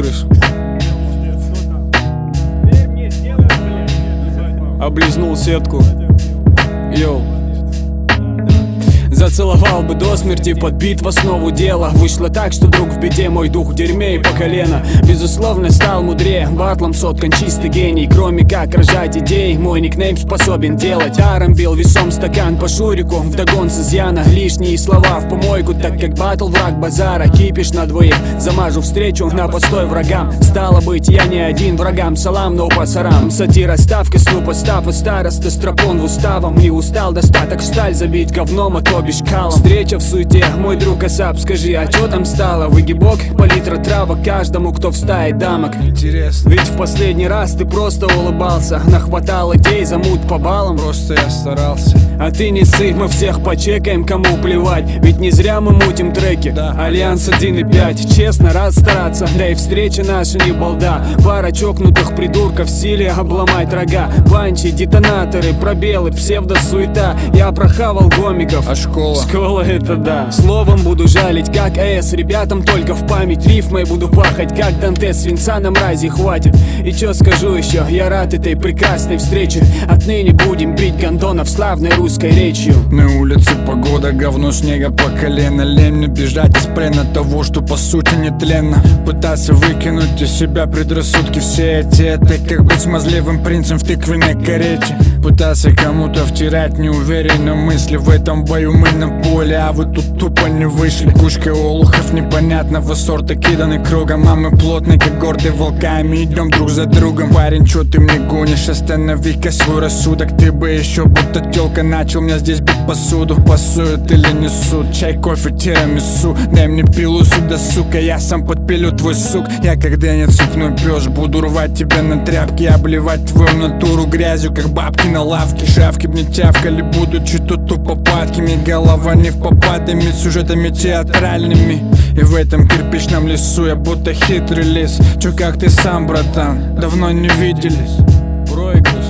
Проигрыш. Облизнул сетку. Йоу. Зацеловал бы до смерти, подбит в основу дела. Вышло так, что друг в беде, мой дух в дерьме и по колено. Безусловно, стал мудрее, батлом соткан чистый гений. Кроме как рожать идей, мой никнейм способен делать. Аром бил весом стакан по шурику, вдогон с изъяна. Лишние слова в помойку, так как батл враг базара. Кипиш на двоих, замажу встречу на постой врагам. Стало быть, я не один, врагам салам, но пасарам. Сатира, ставка, снупа, стапа, староста, стропон в уставом. Не устал достаток в сталь забить говном, а то бишь калом. Встреча в суете, мой друг Асап, скажи, а чё там стало? Выгибок, палитра травок каждому, кто в стае дамок. Интересно. Ведь в последний раз ты просто улыбался, нахватал идей, замут по баллам. Просто я старался. А ты не ссы, мы всех почекаем, кому плевать. Ведь не зря мы мутим треки, да. Альянс 1.5. Честно, рад стараться, да и встреча наша не балда. Пара чокнутых придурков в силе обломать рога. Банчи, детонаторы, пробелы, псевдосуета. Я прохавал гомиков, А школа это да. Словом буду жалить, как АЭС. Ребятам только в память, рифмой буду пахать, как Данте, свинца на мрази хватит. И чё скажу еще, я рад этой прекрасной встрече. Отныне будем бить гондонов славной русской речью. На улице погода, говно, снега по колено. Лень мне бежать из плена того, что по сути нетленно. Пытаться выкинуть из себя предрассудки все эти. Это как быть смазливым принцем в тыквенной карете. Пытаться кому-то втирать неуверенно мысли. В этом бою мы на поле, а вы тут тупо не вышли. Кучка олухов непонятного сорта киданы кругом, а мы плотные, как гордые волками, идем друг за другом. Парень, чё ты мне гонишь? Останови-ка свой рассудок. Ты бы еще будто тёлка начал меня здесь бить посуду. Пасуют или несут чай, кофе, тирамису. Дай мне пилу сюда, сука, я сам подпилю твой сук. Я как Дэнни цепной пёс, буду рвать тебя на тряпки, обливать твою натуру грязью, как бабки на лавке. Шавки б не тявкали, будучи тут тупо падкими. Голова не в попадами, сюжетами театральными. И в этом кирпичном лесу я будто хитрый лис. Чё, как ты сам, братан? Давно не виделись. Проигрыш.